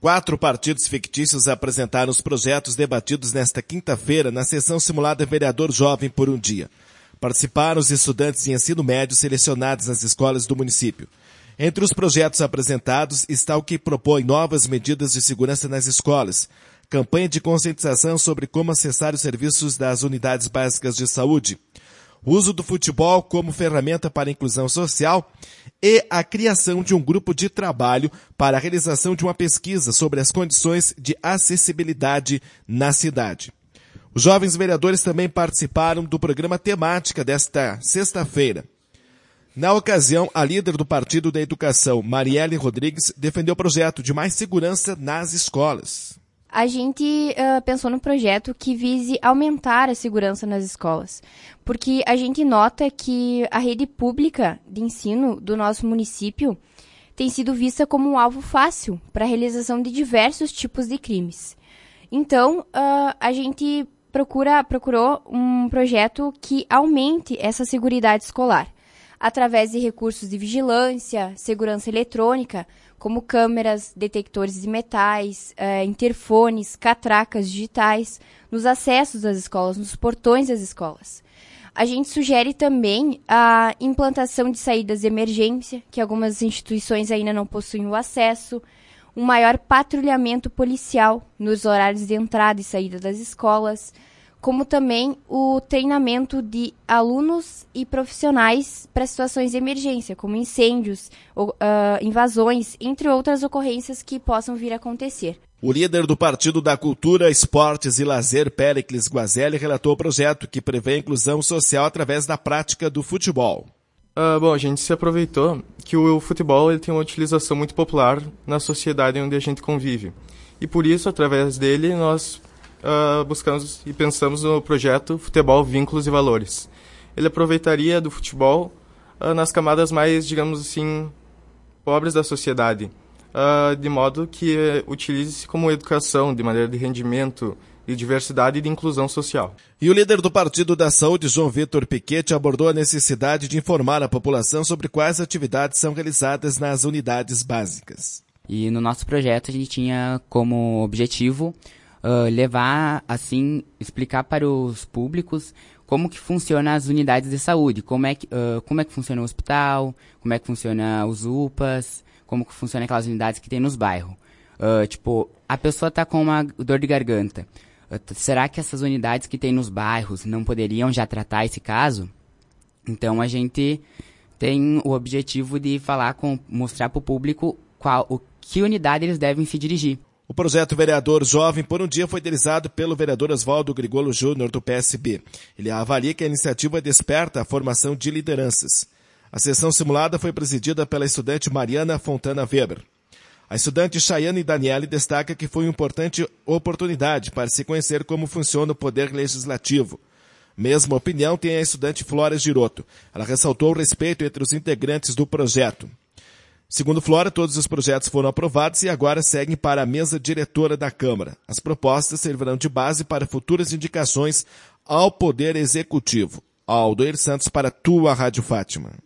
4 partidos fictícios apresentaram os projetos debatidos nesta quinta-feira na sessão simulada Vereador Jovem por um Dia. Participaram os estudantes de ensino médio selecionados nas escolas do município. Entre os projetos apresentados está o que propõe novas medidas de segurança nas escolas, campanha de conscientização sobre como acessar os serviços das unidades básicas de saúde, uso do futebol como ferramenta para a inclusão social e a criação de um grupo de trabalho para a realização de uma pesquisa sobre as condições de acessibilidade na cidade. Os jovens vereadores também participaram do programa temática desta sexta-feira. Na ocasião, a líder do Partido da Educação, Marielle Rodrigues, defendeu o projeto de mais segurança nas escolas. A gente pensou no projeto que vise aumentar a segurança nas escolas, porque a gente nota que a rede pública de ensino do nosso município tem sido vista como um alvo fácil para a realização de diversos tipos de crimes. Então, a gente procurou um projeto que aumente essa seguridade escolar, através de recursos de vigilância, segurança eletrônica, como câmeras, detectores de metais, interfones, catracas digitais, nos acessos das escolas, nos portões das escolas. A gente sugere também a implantação de saídas de emergência, que algumas instituições ainda não possuem o acesso, um maior patrulhamento policial nos horários de entrada e saída das escolas, como também o treinamento de alunos e profissionais para situações de emergência, como incêndios, invasões, entre outras ocorrências que possam vir a acontecer. O líder do Partido da Cultura, Esportes e Lazer, Péricles Guazelli, relatou o projeto que prevê a inclusão social através da prática do futebol. A gente se aproveitou que o futebol ele tem uma utilização muito popular na sociedade onde a gente convive. E por isso, através dele, nós buscamos e pensamos no projeto Futebol, Vínculos e Valores. Ele aproveitaria do futebol nas camadas mais, digamos assim, pobres da sociedade, de modo que utilize-se como educação, de maneira de rendimento, de diversidade e de inclusão social. E o líder do Partido da Saúde, João Vitor Piquete, abordou a necessidade de informar a população sobre quais atividades são realizadas nas unidades básicas. E no nosso projeto a gente tinha como objetivo levar, assim, explicar para os públicos como que funciona as unidades de saúde, como é que funciona o hospital, como é que funciona os UPAs, como que funciona aquelas unidades que tem nos bairros. A pessoa está com uma dor de garganta. Será que essas unidades que tem nos bairros não poderiam já tratar esse caso? Então a gente tem o objetivo de mostrar para o público que unidade eles devem se dirigir. O projeto Vereador Jovem por um Dia foi idealizado pelo vereador Oswaldo Grigolo Júnior, do PSB. Ele avalia que a iniciativa desperta a formação de lideranças. A sessão simulada foi presidida pela estudante Mariana Fontana Weber. A estudante Chayane Daniele destaca que foi uma importante oportunidade para se conhecer como funciona o poder legislativo. Mesma opinião tem a estudante Flora Giroto. Ela ressaltou o respeito entre os integrantes do projeto. Segundo Flora, todos os projetos foram aprovados e agora seguem para a mesa diretora da Câmara. As propostas servirão de base para futuras indicações ao Poder Executivo. Aldoir Santos para tua Rádio Fátima.